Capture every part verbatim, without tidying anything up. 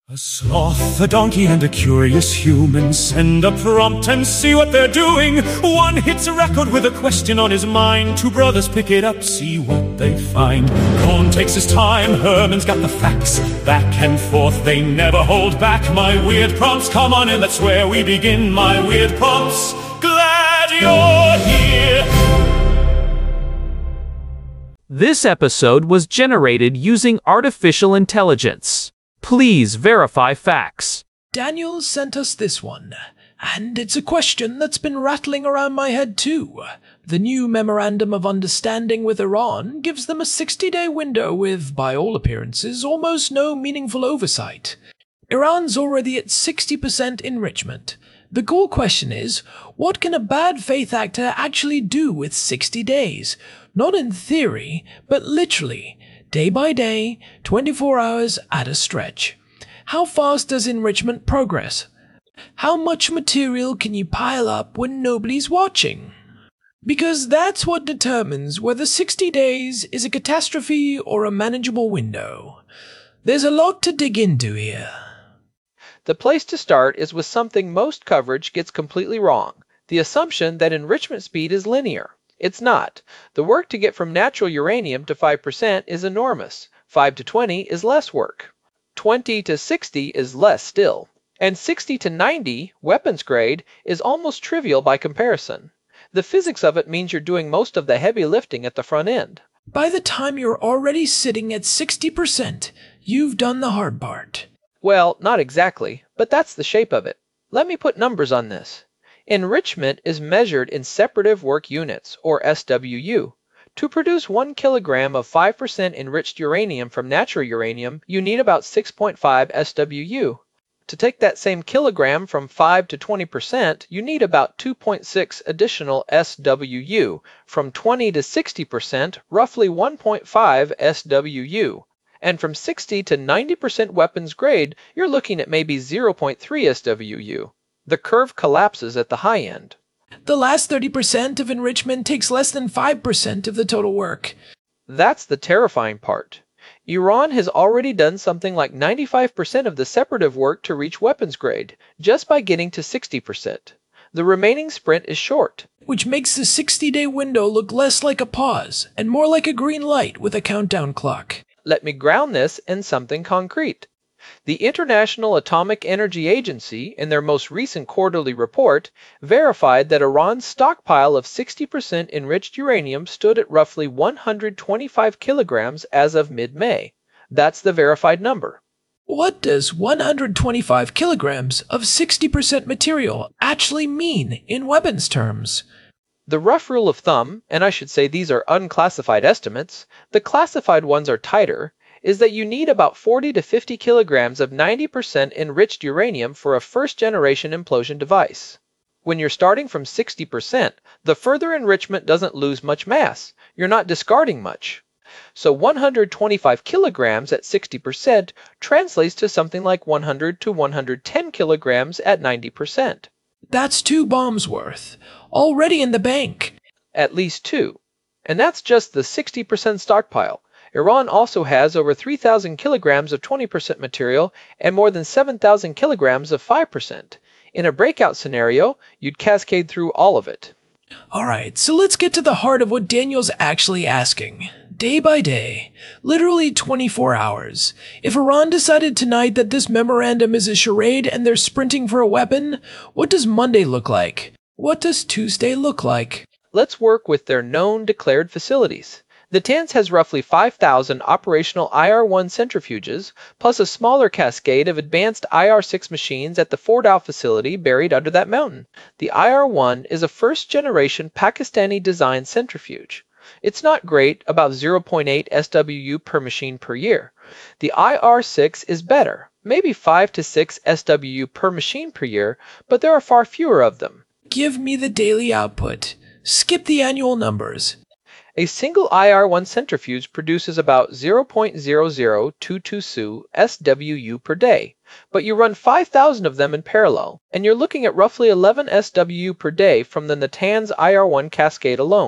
A sloth, a donkey, and a curious human send a prompt and see what they're doing. One hits a record with a question on his mind. Two brothers pick it up, see what they find. Cohn takes his time, Herman's got the facts. Back and forth, they never hold back. My weird prompts, come on in, that's where we begin. My weird prompts, glad you're here. This episode was generated using artificial intelligence. Please verify facts. Daniel sent us this one, and it's a question that's been rattling around my head too. The new Memorandum of Understanding with Iran gives them a sixty-day window with, by all appearances, almost no meaningful oversight. Iran's already at sixty percent enrichment. The core question is, what can a bad faith actor actually do with sixty days? Not in theory, but literally. Day by day, twenty-four hours at a stretch. How fast does enrichment progress? How much material can you pile up when nobody's watching? Because that's what determines whether sixty days is a catastrophe or a manageable window. There's a lot to dig into here. The place to start is with something most coverage gets completely wrong, the assumption that enrichment speed is linear. It's not. The work to get from natural uranium to five percent is enormous. five to twenty is less work. twenty to sixty is less still. And sixty to ninety, weapons grade, is almost trivial by comparison. The physics of it means you're doing most of the heavy lifting at the front end. By the time you're already sitting at sixty percent, you've done the hard part. Well, not exactly, but that's the shape of it. Let me put numbers on this. Enrichment is measured in separative work units, or S W U. To produce one kilogram of five percent enriched uranium from natural uranium, you need about six point five S W U. To take that same kilogram from five to twenty percent, you need about two point six additional S W U. From twenty to sixty percent, roughly one point five S W U. And from sixty to ninety percent weapons grade, you're looking at maybe zero point three S W U. The curve collapses at the high end. The last thirty percent of enrichment takes less than five percent of the total work. That's the terrifying part. Iran has already done something like ninety-five percent of the separative work to reach weapons grade, just by getting to sixty percent. The remaining sprint is short. Which makes the sixty-day window look less like a pause, and more like a green light with a countdown clock. Let me ground this in something concrete. The International Atomic Energy Agency, in their most recent quarterly report, verified that Iran's stockpile of sixty percent enriched uranium stood at roughly one hundred twenty-five kilograms as of mid-May. That's the verified number. What does one hundred twenty-five kilograms of sixty percent material actually mean in weapons terms? The rough rule of thumb, and I should say these are unclassified estimates, the classified ones are tighter, is that you need about forty to fifty kilograms of ninety percent enriched uranium for a first-generation implosion device. When you're starting from sixty percent, the further enrichment doesn't lose much mass. You're not discarding much. So one hundred twenty-five kilograms at sixty percent translates to something like one hundred to one hundred ten kilograms at ninety percent. That's two bombs worth, already in the bank. At least two. And that's just the sixty percent stockpile. Iran also has over three thousand kilograms of twenty percent material and more than seven thousand kilograms of five percent. In a breakout scenario, you'd cascade through all of it. Alright, so let's get to the heart of what Daniel's actually asking. Day by day, literally twenty-four hours. If Iran decided tonight that this memorandum is a charade and they're sprinting for a weapon, what does Monday look like? What does Tuesday look like? Let's work with their known declared facilities. The Natanz has roughly five thousand operational I R one centrifuges, plus a smaller cascade of advanced I R six machines at the Fordow facility buried under that mountain. The I R one is a first-generation Pakistani-designed centrifuge. It's not great, about zero point eight S W U per machine per year. The I R six is better, maybe five to six S W U per machine per year, but there are far fewer of them. Give me the daily output. Skip the annual numbers. A single I R one centrifuge produces about zero point zero zero two two S W U per day, but you run five thousand of them in parallel, and you're looking at roughly eleven S W U per day from the Natanz I R one cascade alone.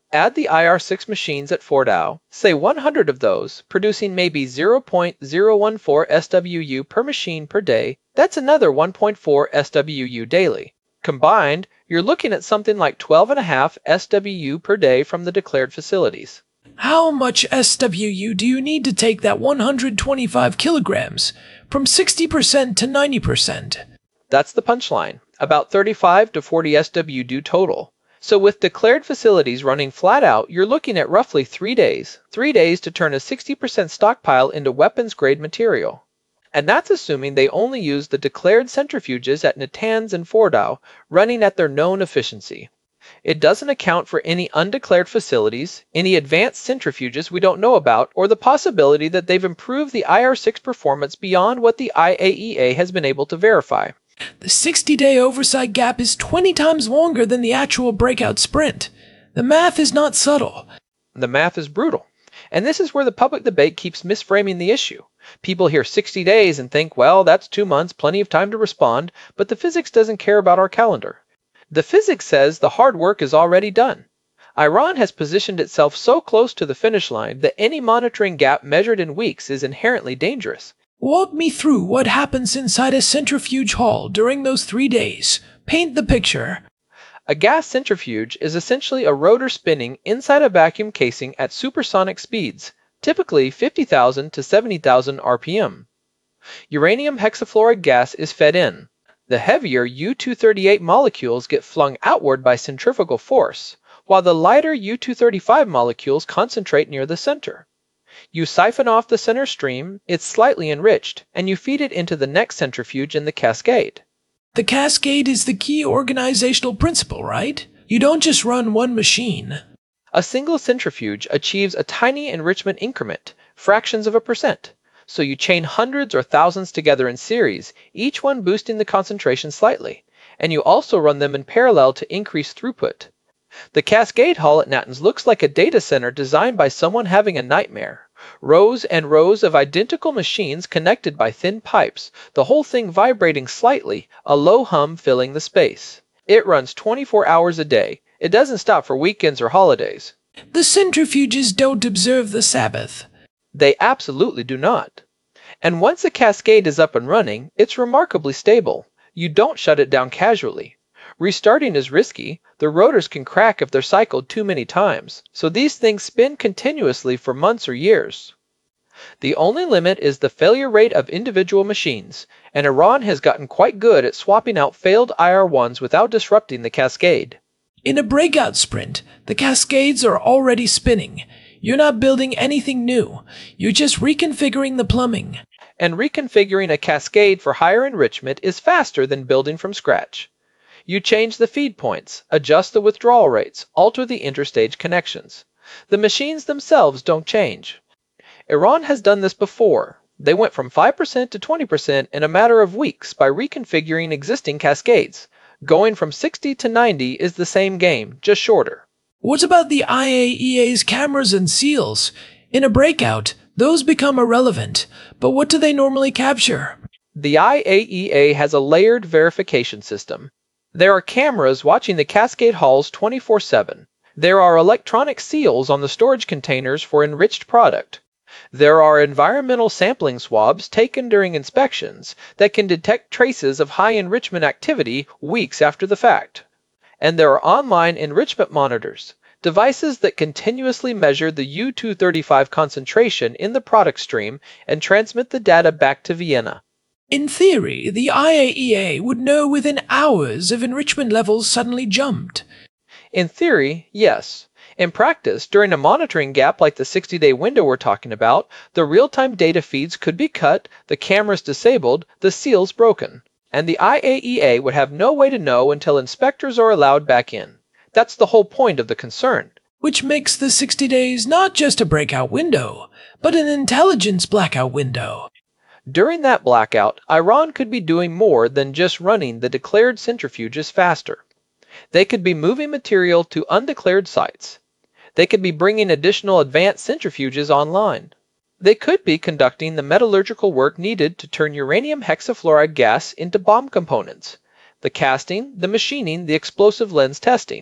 Add the I R six machines at Fordow, say one hundred of those, producing maybe zero point zero one four S W U per machine per day. That's another one point four S W U daily. Combined, you're looking at something like twelve and a half S W U per day from the declared facilities. How much S W U do you need to take that one hundred twenty-five kilograms from sixty percent to ninety percent? That's the punchline, about thirty-five to forty S W U total. So with declared facilities running flat out, you're looking at roughly three days, three days to turn a sixty percent stockpile into weapons-grade material. And that's assuming they only use the declared centrifuges at Natanz and Fordow, running at their known efficiency. It doesn't account for any undeclared facilities, any advanced centrifuges we don't know about, or the possibility that they've improved the I R six performance beyond what the I A E A has been able to verify. The sixty-day oversight gap is twenty times longer than the actual breakout sprint. The math is not subtle. The math is brutal. And this is where the public debate keeps misframing the issue. People hear sixty days and think, well, that's two months, plenty of time to respond, but the physics doesn't care about our calendar. The physics says the hard work is already done. Iran has positioned itself so close to the finish line that any monitoring gap measured in weeks is inherently dangerous. Walk me through what happens inside a centrifuge hall during those three days. Paint the picture. A gas centrifuge is essentially a rotor spinning inside a vacuum casing at supersonic speeds, typically fifty thousand to seventy thousand R P M. Uranium hexafluoride gas is fed in. The heavier U two thirty-eight molecules get flung outward by centrifugal force, while the lighter U two thirty-five molecules concentrate near the center. You siphon off the center stream, it's slightly enriched, and you feed it into the next centrifuge in the cascade. The cascade is the key organizational principle, right? You don't just run one machine. A single centrifuge achieves a tiny enrichment increment, fractions of a percent. So you chain hundreds or thousands together in series, each one boosting the concentration slightly, and you also run them in parallel to increase throughput. The Cascade Hall at Natanz looks like a data center designed by someone having a nightmare. Rows and rows of identical machines connected by thin pipes, the whole thing vibrating slightly, a low hum filling the space. It runs twenty-four hours a day. It doesn't stop for weekends or holidays. The centrifuges don't observe the Sabbath. They absolutely do not. And once a cascade is up and running, it's remarkably stable. You don't shut it down casually. Restarting is risky. The rotors can crack if they're cycled too many times, so these things spin continuously for months or years. The only limit is the failure rate of individual machines, and Iran has gotten quite good at swapping out failed I R ones without disrupting the cascade. In a breakout sprint, the cascades are already spinning. You're not building anything new. You're just reconfiguring the plumbing. And reconfiguring a cascade for higher enrichment is faster than building from scratch. You change the feed points, adjust the withdrawal rates, alter the interstage connections. The machines themselves don't change. Iran has done this before. They went from five percent to twenty percent in a matter of weeks by reconfiguring existing cascades. Going from sixty to ninety is the same game, just shorter. What about the I A E A's cameras and seals? In a breakout, those become irrelevant, but what do they normally capture? The I A E A has a layered verification system. There are cameras watching the cascade halls twenty-four seven. There are electronic seals on the storage containers for enriched product. There are environmental sampling swabs taken during inspections that can detect traces of high enrichment activity weeks after the fact. And there are online enrichment monitors, devices that continuously measure the U two thirty-five concentration in the product stream and transmit the data back to Vienna. In theory, the I A E A would know within hours if enrichment levels suddenly jumped. In theory, yes. In practice, during a monitoring gap like the sixty-day window we're talking about, the real-time data feeds could be cut, the cameras disabled, the seals broken. And the I A E A would have no way to know until inspectors are allowed back in. That's the whole point of the concern. Which makes the sixty days not just a breakout window, but an intelligence blackout window. During that blackout, Iran could be doing more than just running the declared centrifuges faster. They could be moving material to undeclared sites. They could be bringing additional advanced centrifuges online. They could be conducting the metallurgical work needed to turn uranium hexafluoride gas into bomb components, the casting, the machining, the explosive lens testing.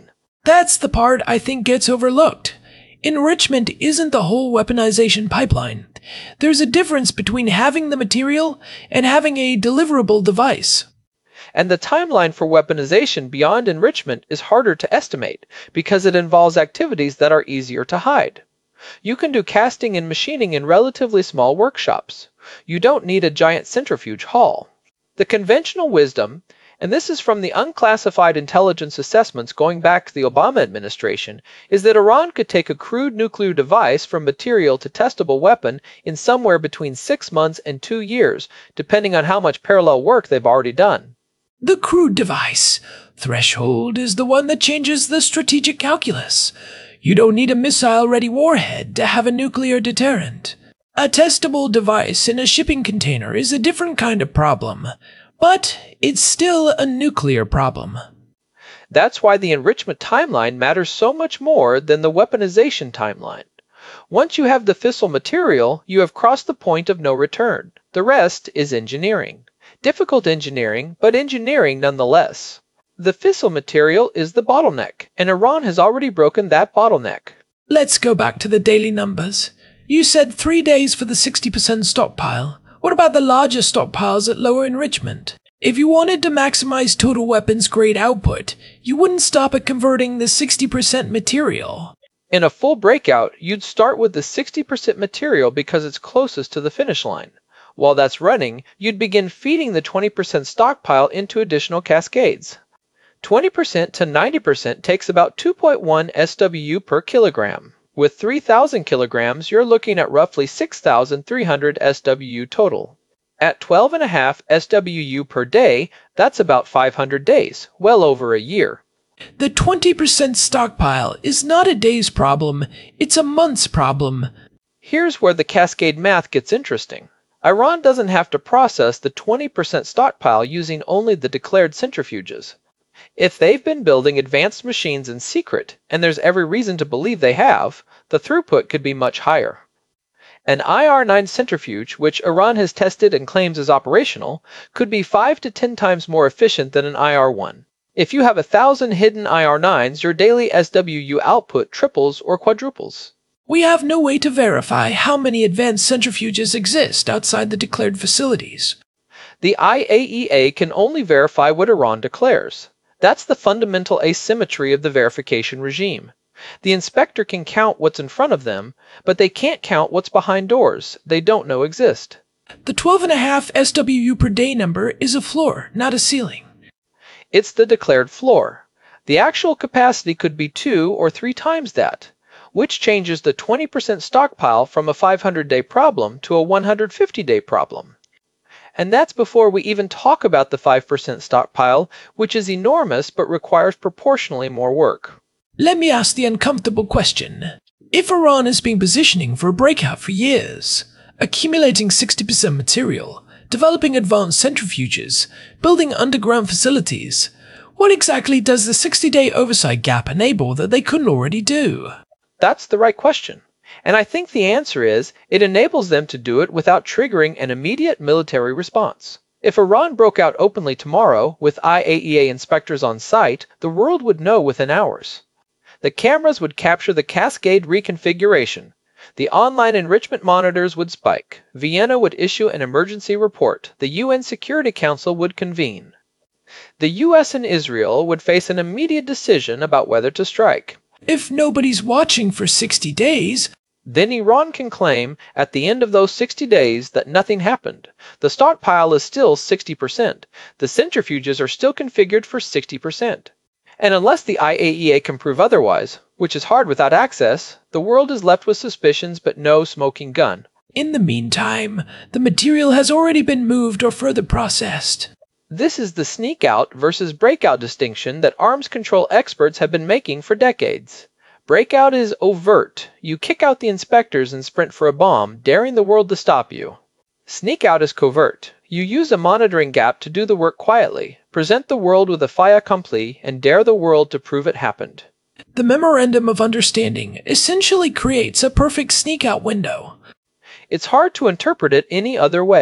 That's the part I think gets overlooked. Enrichment isn't the whole weaponization pipeline. There's a difference between having the material and having a deliverable device. And the timeline for weaponization beyond enrichment is harder to estimate because it involves activities that are easier to hide. You can do casting and machining in relatively small workshops. You don't need a giant centrifuge hall. The conventional wisdom, and this is from the unclassified intelligence assessments going back to the Obama administration, is that Iran could take a crude nuclear device from material to testable weapon in somewhere between six months and two years, depending on how much parallel work they've already done. The crude device threshold is the one that changes the strategic calculus. You don't need a missile-ready warhead to have a nuclear deterrent. A testable device in a shipping container is a different kind of problem, but it's still a nuclear problem. That's why the enrichment timeline matters so much more than the weaponization timeline. Once you have the fissile material, you have crossed the point of no return. The rest is engineering. Difficult engineering, but engineering nonetheless. The fissile material is the bottleneck, and Iran has already broken that bottleneck. Let's go back to the daily numbers. You said three days for the sixty percent stockpile. What about the larger stockpiles at lower enrichment? If you wanted to maximize total weapons grade output, you wouldn't stop at converting the sixty percent material. In a full breakout, you'd start with the sixty percent material because it's closest to the finish line. While that's running, you'd begin feeding the twenty percent stockpile into additional cascades. twenty percent to ninety percent takes about two point one S W U per kilogram. With three thousand kilograms, you're looking at roughly six thousand three hundred S W U total. At twelve point five S W U per day, that's about five hundred days, well over a year. The twenty percent stockpile is not a day's problem, it's a month's problem. Here's where the cascade math gets interesting. Iran doesn't have to process the twenty percent stockpile using only the declared centrifuges. If they've been building advanced machines in secret, and there's every reason to believe they have, the throughput could be much higher. An I R nine centrifuge, which Iran has tested and claims is operational, could be five to ten times more efficient than an I R one. If you have a thousand hidden I R nines, your daily S W U output triples or quadruples. We have no way to verify how many advanced centrifuges exist outside the declared facilities. The I A E A can only verify what Iran declares. That's the fundamental asymmetry of the verification regime. The inspector can count what's in front of them, but they can't count what's behind doors they don't know exist. The twelve point five S W U per day number is a floor, not a ceiling. It's the declared floor. The actual capacity could be two or three times that, which changes the twenty percent stockpile from a five hundred day problem to a one hundred fifty day problem. And that's before we even talk about the five percent stockpile, which is enormous but requires proportionally more work. Let me ask the uncomfortable question. If Iran has been positioning for a breakout for years, accumulating sixty percent material, developing advanced centrifuges, building underground facilities, what exactly does the sixty day oversight gap enable that they couldn't already do? That's the right question. And I think the answer is, it enables them to do it without triggering an immediate military response. If Iran broke out openly tomorrow, with I A E A inspectors on site, the world would know within hours. The cameras would capture the cascade reconfiguration. The online enrichment monitors would spike. Vienna would issue an emergency report. The U N Security Council would convene. The U S and Israel would face an immediate decision about whether to strike. If nobody's watching for sixty days, then Iran can claim at the end of those sixty days that nothing happened. The stockpile is still sixty percent. The centrifuges are still configured for sixty percent. And unless the I A E A can prove otherwise, which is hard without access, the world is left with suspicions but no smoking gun. In the meantime, the material has already been moved or further processed. This is the sneak out versus breakout distinction that arms control experts have been making for decades. Breakout is overt. You kick out the inspectors and sprint for a bomb, daring the world to stop you. Sneak out is covert. You use a monitoring gap to do the work quietly, present the world with a fait accompli, and dare the world to prove it happened. The Memorandum of Understanding essentially creates a perfect sneak-out window. It's hard to interpret it any other way.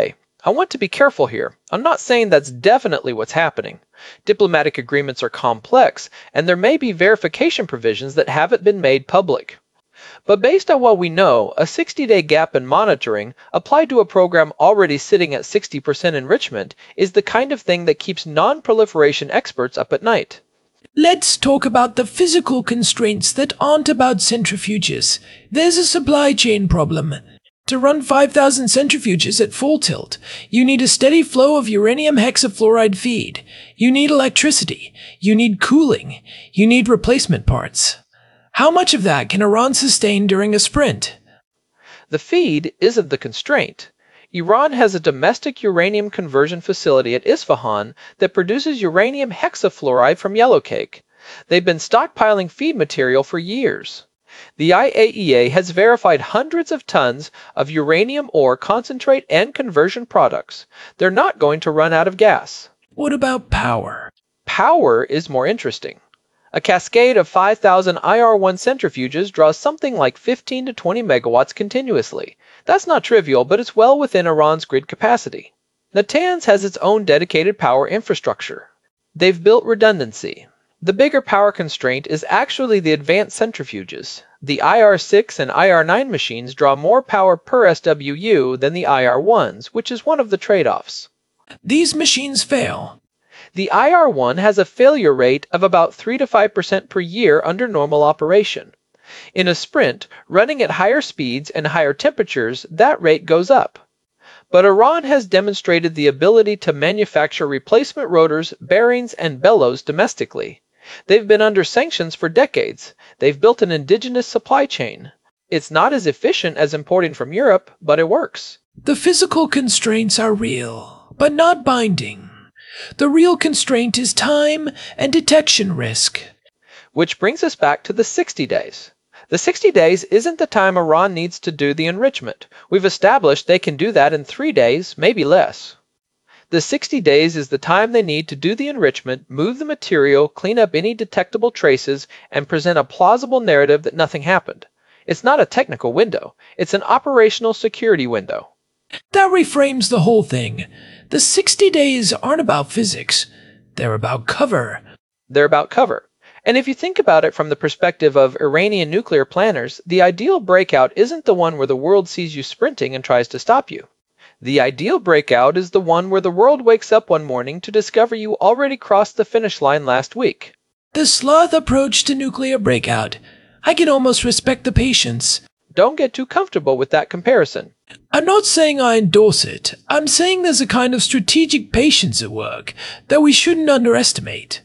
I want to be careful here. I'm not saying that's definitely what's happening. Diplomatic agreements are complex, and there may be verification provisions that haven't been made public. But based on what we know, a sixty-day gap in monitoring, applied to a program already sitting at sixty percent enrichment, is the kind of thing that keeps non-proliferation experts up at night. Let's talk about the physical constraints that aren't about centrifuges. There's a supply chain problem. To run five thousand centrifuges at full tilt, you need a steady flow of uranium hexafluoride feed. You need electricity. You need cooling. You need replacement parts. How much of that can Iran sustain during a sprint? The feed isn't the constraint. Iran has a domestic uranium conversion facility at Isfahan that produces uranium hexafluoride from yellowcake. They've been stockpiling feed material for years. The I A E A has verified hundreds of tons of uranium ore concentrate and conversion products. They're not going to run out of gas. What about power? Power is more interesting. A cascade of five thousand I R one centrifuges draws something like fifteen to twenty megawatts continuously. That's not trivial, but it's well within Iran's grid capacity. Natanz has its own dedicated power infrastructure. They've built redundancy. The bigger power constraint is actually the advanced centrifuges. The I R six and I R nine machines draw more power per S W U than the I R ones, which is one of the trade-offs. These machines fail. The I R one has a failure rate of about three to five percent per year under normal operation. In a sprint, running at higher speeds and higher temperatures, that rate goes up. But Iran has demonstrated the ability to manufacture replacement rotors, bearings, and bellows domestically. They've been under sanctions for decades. They've built an indigenous supply chain. It's not as efficient as importing from Europe, but it works. The physical constraints are real, but not binding. The real constraint is time and detection risk. Which brings us back to the sixty days. The sixty days isn't the time Iran needs to do the enrichment. We've established they can do that in three days, maybe less. The sixty days is the time they need to do the enrichment, move the material, clean up any detectable traces, and present a plausible narrative that nothing happened. It's not a technical window. It's an operational security window. That reframes the whole thing. The sixty days aren't about physics. They're about cover. They're about cover. And if you think about it from the perspective of Iranian nuclear planners, the ideal breakout isn't the one where the world sees you sprinting and tries to stop you. The ideal breakout is the one where the world wakes up one morning to discover you already crossed the finish line last week. The sloth approach to nuclear breakout. I can almost respect the patience. Don't get too comfortable with that comparison. I'm not saying I endorse it. I'm saying there's a kind of strategic patience at work that we shouldn't underestimate.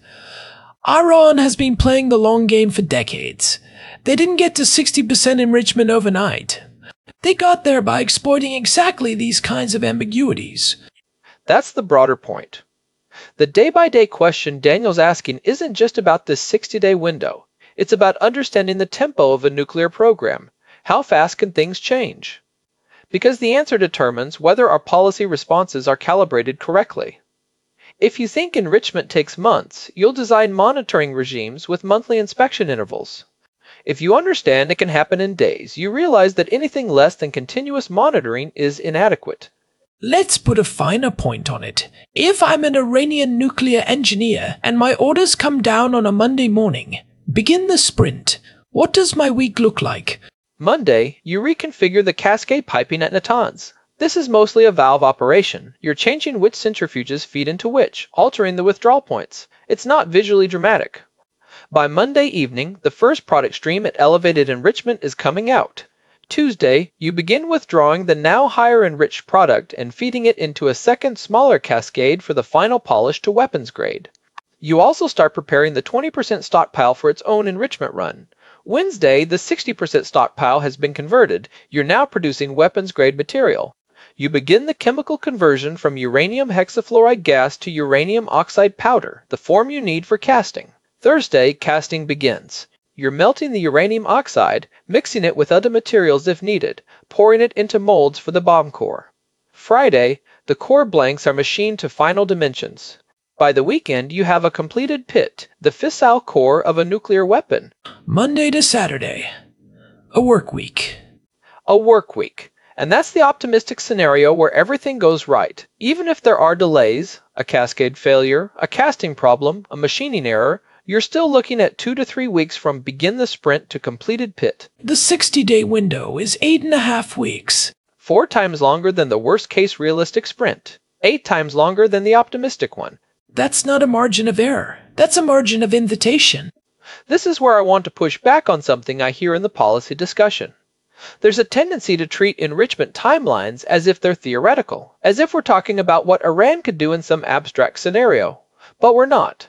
Iran has been playing the long game for decades. They didn't get to sixty percent enrichment overnight. They got there by exploiting exactly these kinds of ambiguities. That's the broader point. The day-by-day question Daniel's asking isn't just about this sixty-day window. It's about understanding the tempo of a nuclear program. How fast can things change? Because the answer determines whether our policy responses are calibrated correctly. If you think enrichment takes months, you'll design monitoring regimes with monthly inspection intervals. If you understand it can happen in days, you realize that anything less than continuous monitoring is inadequate. Let's put a finer point on it. If I'm an Iranian nuclear engineer and my orders come down on a Monday morning, begin the sprint. What does my week look like? Monday, you reconfigure the cascade piping at Natanz. This is mostly a valve operation. You're changing which centrifuges feed into which, altering the withdrawal points. It's not visually dramatic. By Monday evening, the first product stream at elevated enrichment is coming out. Tuesday, you begin withdrawing the now higher enriched product and feeding it into a second smaller cascade for the final polish to weapons grade. You also start preparing the twenty percent stockpile for its own enrichment run. Wednesday, the sixty percent stockpile has been converted. You're now producing weapons-grade material. You begin the chemical conversion from uranium hexafluoride gas to uranium oxide powder, the form you need for casting. Thursday, casting begins. You're melting the uranium oxide, mixing it with other materials if needed, pouring it into molds for the bomb core. Friday, the core blanks are machined to final dimensions. By the weekend, you have a completed pit, the fissile core of a nuclear weapon. Monday to Saturday. A work week. A work week. And that's the optimistic scenario where everything goes right. Even if there are delays, a cascade failure, a casting problem, a machining error, you're still looking at two to three weeks from begin the sprint to completed pit. The sixty-day window is eight and a half weeks. Four times longer than the worst-case realistic sprint. Eight times longer than the optimistic one. That's not a margin of error. That's a margin of invitation. This is where I want to push back on something I hear in the policy discussion. There's a tendency to treat enrichment timelines as if they're theoretical, as if we're talking about what Iran could do in some abstract scenario. But we're not.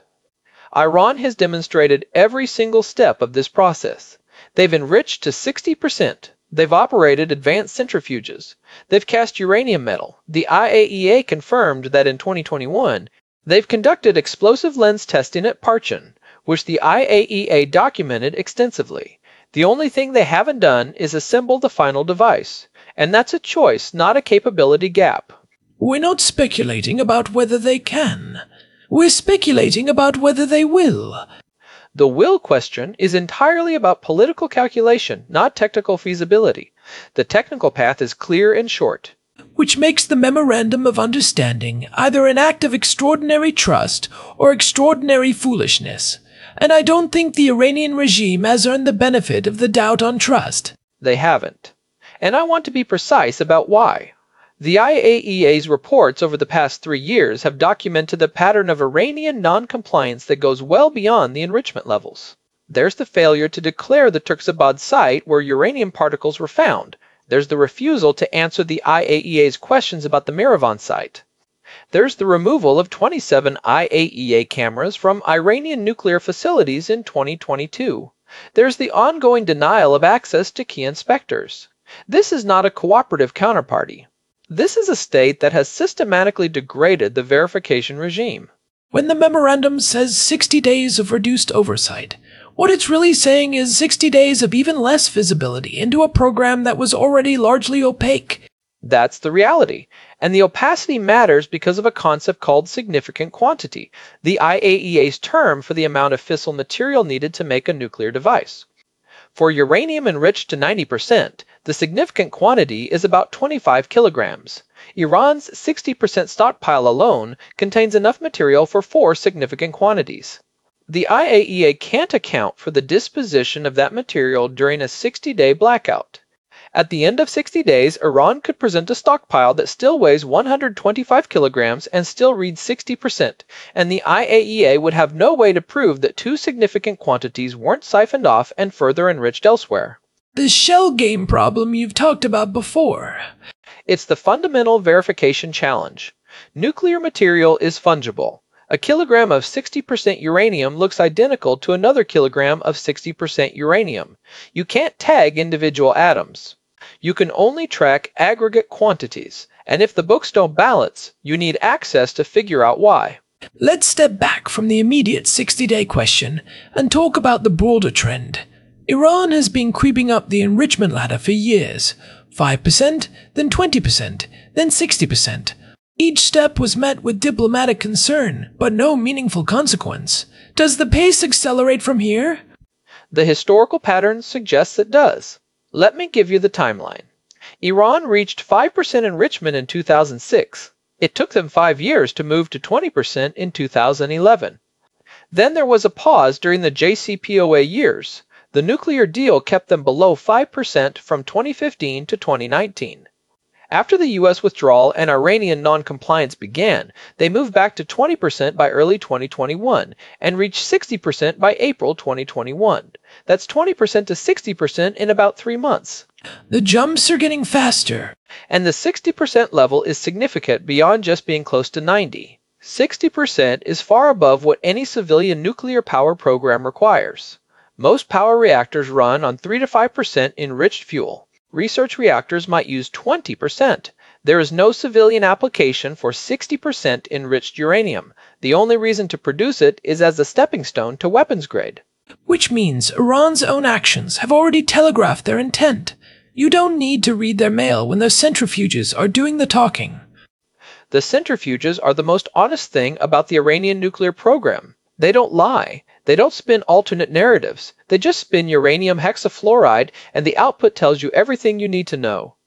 Iran has demonstrated every single step of this process. They've enriched to sixty percent. They've operated advanced centrifuges. They've cast uranium metal. The I A E A confirmed that in twenty twenty-one, they've conducted explosive lens testing at Parchin, which the I A E A documented extensively. The only thing they haven't done is assemble the final device, and that's a choice, not a capability gap. We're not speculating about whether they can. We're speculating about whether they will. The will question is entirely about political calculation, not technical feasibility. The technical path is clear and short. Which makes the Memorandum of Understanding either an act of extraordinary trust or extraordinary foolishness. And I don't think the Iranian regime has earned the benefit of the doubt on trust. They haven't. And I want to be precise about why. The I A E A's reports over the past three years have documented a pattern of Iranian non-compliance that goes well beyond the enrichment levels. There's the failure to declare the Turksabad site where uranium particles were found. There's the refusal to answer the I A E A's questions about the Miravan site. There's the removal of twenty-seven I A E A cameras from Iranian nuclear facilities in twenty twenty-two. There's the ongoing denial of access to key inspectors. This is not a cooperative counterparty. This is a state that has systematically degraded the verification regime. When the memorandum says sixty days of reduced oversight, what it's really saying is sixty days of even less visibility into a program that was already largely opaque. That's the reality. And the opacity matters because of a concept called significant quantity, the I A E A's term for the amount of fissile material needed to make a nuclear device. For uranium enriched to ninety percent, the significant quantity is about twenty-five kilograms. Iran's sixty percent stockpile alone contains enough material for four significant quantities. The I A E A can't account for the disposition of that material during a sixty-day blackout. At the end of sixty days, Iran could present a stockpile that still weighs one hundred twenty-five kilograms and still reads sixty percent, and the I A E A would have no way to prove that two significant quantities weren't siphoned off and further enriched elsewhere. The shell game problem you've talked about before. It's the fundamental verification challenge. Nuclear material is fungible. A kilogram of sixty percent uranium looks identical to another kilogram of sixty percent uranium. You can't tag individual atoms. You can only track aggregate quantities, and if the books don't balance, you need access to figure out why. Let's step back from the immediate sixty-day question and talk about the broader trend. Iran has been creeping up the enrichment ladder for years. five percent, then twenty percent, then sixty percent. Each step was met with diplomatic concern, but no meaningful consequence. Does the pace accelerate from here? The historical pattern suggests it does. Let me give you the timeline. Iran reached five percent enrichment in two thousand six. It took them five years to move to twenty percent in two thousand eleven. Then there was a pause during the J C P O A years. The nuclear deal kept them below five percent from twenty fifteen to twenty nineteen. After the U S withdrawal and Iranian non-compliance began, they moved back to twenty percent by early twenty twenty-one and reached sixty percent by April twenty twenty-one. That's twenty percent to sixty percent in about three months. The jumps are getting faster. And the sixty percent level is significant beyond just being close to ninety. sixty percent is far above what any civilian nuclear power program requires. Most power reactors run on three to five percent enriched fuel. Research reactors might use twenty percent. There is no civilian application for sixty percent enriched uranium. The only reason to produce it is as a stepping stone to weapons grade. Which means Iran's own actions have already telegraphed their intent. You don't need to read their mail when their centrifuges are doing the talking. The centrifuges are the most honest thing about the Iranian nuclear program. They don't lie. They don't spin alternate narratives. They just spin uranium hexafluoride, and the output tells you everything you need to know.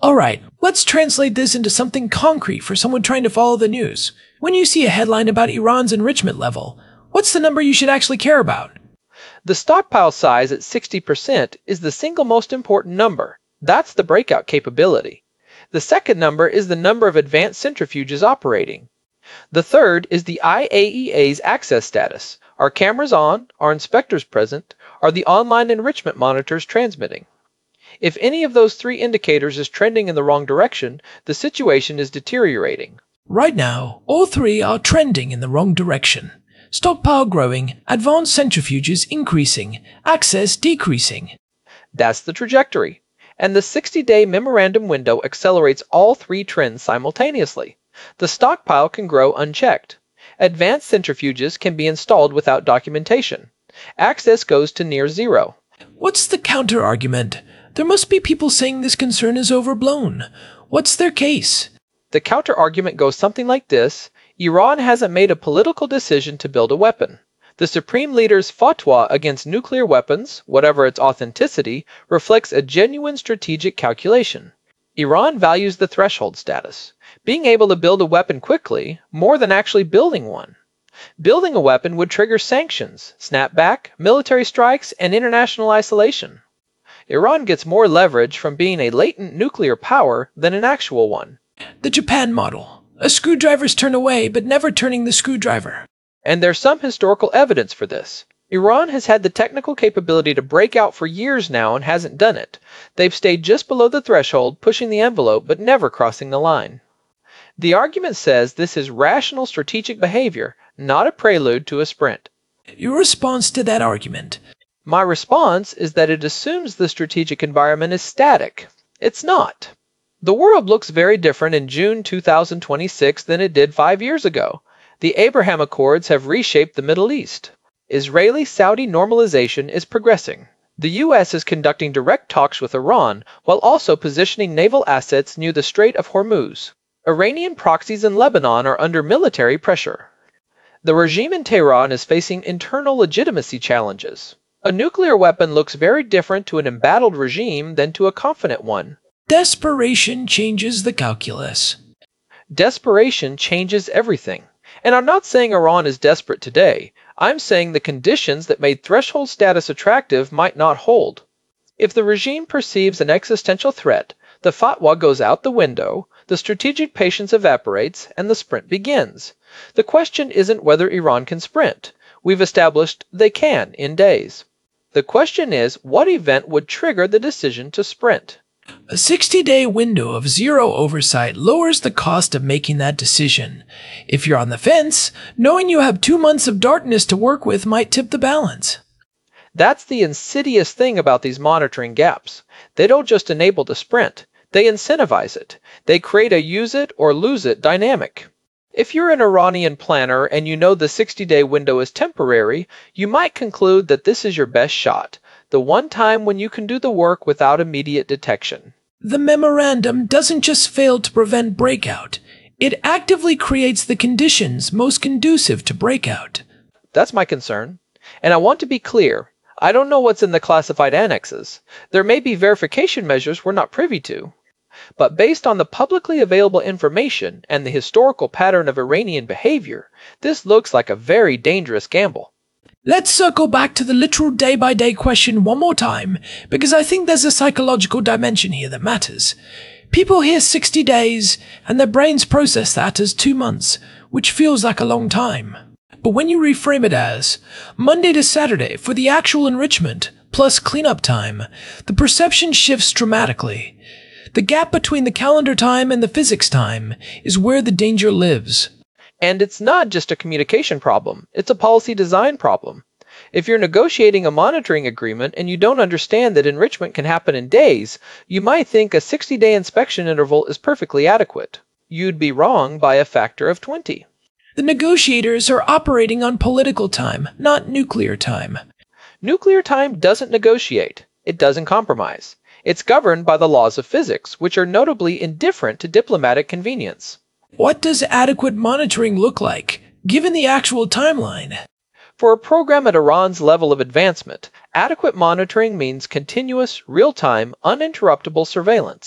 Alright, let's translate this into something concrete for someone trying to follow the news. When you see a headline about Iran's enrichment level, what's the number you should actually care about? The stockpile size at sixty percent is the single most important number. That's the breakout capability. The second number is the number of advanced centrifuges operating. The third is the I A E A's access status. Are cameras on? Are inspectors present? Are the online enrichment monitors transmitting? If any of those three indicators is trending in the wrong direction, the situation is deteriorating. Right now, all three are trending in the wrong direction. Stockpile growing, advanced centrifuges increasing, access decreasing. That's the trajectory. And the sixty-day memorandum window accelerates all three trends simultaneously. The stockpile can grow unchecked. Advanced centrifuges can be installed without documentation. Access goes to near zero. What's the counter-argument? There must be people saying this concern is overblown. What's their case? The counter-argument goes something like this. Iran hasn't made a political decision to build a weapon. The Supreme Leader's fatwa against nuclear weapons, whatever its authenticity, reflects a genuine strategic calculation. Iran values the threshold status, being able to build a weapon quickly, more than actually building one. Building a weapon would trigger sanctions, snapback, military strikes, and international isolation. Iran gets more leverage from being a latent nuclear power than an actual one. The Japan model. A screwdriver's turn away, but never turning the screwdriver. And there's some historical evidence for this. Iran has had the technical capability to break out for years now and hasn't done it. They've stayed just below the threshold, pushing the envelope, but never crossing the line. The argument says this is rational strategic behavior, not a prelude to a sprint. Your response to that argument? My response is that it assumes the strategic environment is static. It's not. The world looks very different in June two thousand twenty-six than it did five years ago. The Abraham Accords have reshaped the Middle East. Israeli-Saudi normalization is progressing. The U S is conducting direct talks with Iran while also positioning naval assets near the Strait of Hormuz. Iranian proxies in Lebanon are under military pressure. The regime in Tehran is facing internal legitimacy challenges. A nuclear weapon looks very different to an embattled regime than to a confident one. Desperation changes the calculus. Desperation changes everything. And I'm not saying Iran is desperate today. I'm saying the conditions that made threshold status attractive might not hold. If the regime perceives an existential threat, the fatwa goes out the window, the strategic patience evaporates, and the sprint begins. The question isn't whether Iran can sprint. We've established they can in days. The question is, what event would trigger the decision to sprint? A sixty-day window of zero oversight lowers the cost of making that decision. If you're on the fence, knowing you have two months of darkness to work with might tip the balance. That's the insidious thing about these monitoring gaps. They don't just enable the sprint, they incentivize it. They create a use it or lose it dynamic. If you're an Iranian planner and you know the sixty-day window is temporary, you might conclude that this is your best shot. The one time when you can do the work without immediate detection. The memorandum doesn't just fail to prevent breakout. It actively creates the conditions most conducive to breakout. That's my concern. And I want to be clear. I don't know what's in the classified annexes. There may be verification measures we're not privy to. But based on the publicly available information and the historical pattern of Iranian behavior, this looks like a very dangerous gamble. Let's circle back to the literal day-by-day question one more time, because I think there's a psychological dimension here that matters. People hear sixty days, and their brains process that as two months, which feels like a long time. But when you reframe it as Monday to Saturday for the actual enrichment, plus cleanup time, the perception shifts dramatically. The gap between the calendar time and the physics time is where the danger lives. And it's not just a communication problem, it's a policy design problem. If you're negotiating a monitoring agreement and you don't understand that enrichment can happen in days, you might think a sixty-day inspection interval is perfectly adequate. You'd be wrong by a factor of twenty. The negotiators are operating on political time, not nuclear time. Nuclear time doesn't negotiate. It doesn't compromise. It's governed by the laws of physics, which are notably indifferent to diplomatic convenience. What does adequate monitoring look like, given the actual timeline? For a program at Iran's level of advancement, adequate monitoring means continuous, real-time, uninterruptible surveillance.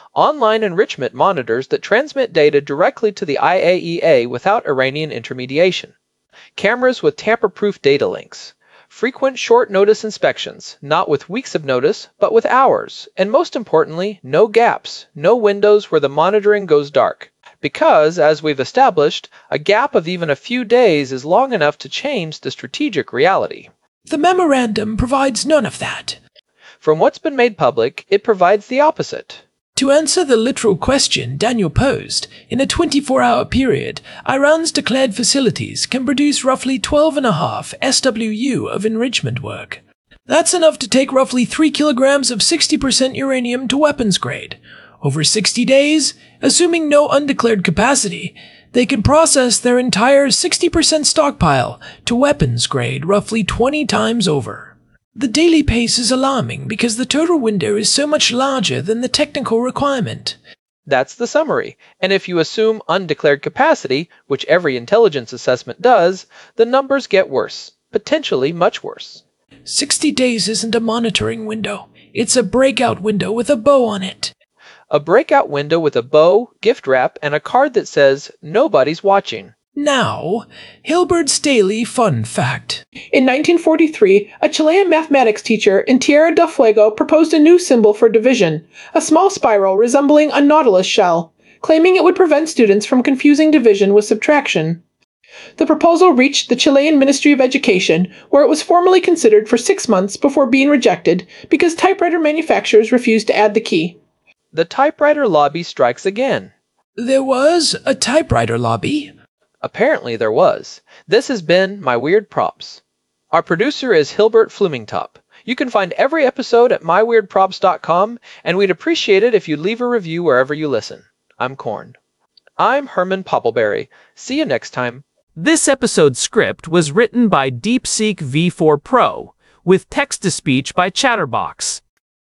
online enrichment monitors that transmit data directly to the I A E A without Iranian intermediation, cameras with tamper-proof data links, frequent short-notice inspections, not with weeks of notice, but with hours, and most importantly, no gaps, no windows where the monitoring goes dark. Because, as we've established, a gap of even a few days is long enough to change the strategic reality. The memorandum provides none of that. From what's been made public, it provides the opposite. To answer the literal question Daniel posed, in a twenty-four hour period, Iran's declared facilities can produce roughly twelve and a half S W U of enrichment work. That's enough to take roughly three kilograms of sixty percent uranium to weapons grade. Over sixty days, assuming no undeclared capacity, they can process their entire sixty percent stockpile to weapons grade roughly twenty times over. The daily pace is alarming because the total window is so much larger than the technical requirement. That's the summary, and if you assume undeclared capacity, which every intelligence assessment does, the numbers get worse, potentially much worse. sixty days isn't a monitoring window. It's a breakout window with a bow on it. A breakout window with a bow, gift wrap, and a card that says, "Nobody's watching." Now, Hilbert's Daily Fun Fact. In nineteen forty-three, a Chilean mathematics teacher in Tierra del Fuego proposed a new symbol for division, a small spiral resembling a nautilus shell, claiming it would prevent students from confusing division with subtraction. The proposal reached the Chilean Ministry of Education, where it was formally considered for six months before being rejected because typewriter manufacturers refused to add the key. The typewriter lobby strikes again. There was a typewriter lobby. Apparently there was. This has been My Weird Props. Our producer is Hilbert Flumingtop. You can find every episode at my weird props dot com, and we'd appreciate it if you leave a review wherever you listen. I'm Corn. I'm Herman Poppleberry. See you next time. This episode's script was written by DeepSeek V four Pro, with text-to-speech by Chatterbox.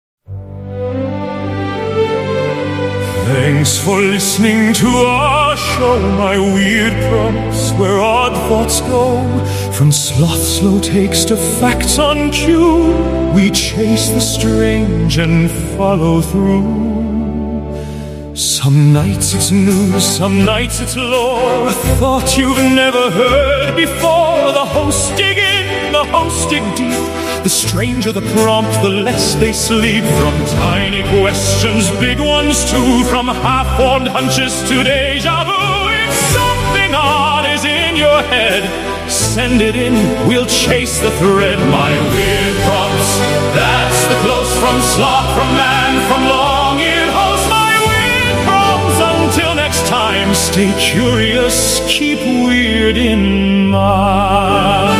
Thanks for listening to our show, My Weird Props, where odd thoughts go. From sloth slow takes to facts on cue, we chase the strange and follow through. Some nights it's news, some nights it's lore, a thought you've never heard before. The hosts dig in, the hosts dig deep. The stranger the prompt, the less they sleep. From tiny questions, big ones too. From half-formed hunches to deja vu. If something odd is in your head, send it in, we'll chase the thread. My Weird Props, that's the close from sloth, from man, from long-eared host. My Weird Props, until next time, stay curious, keep weird in mind.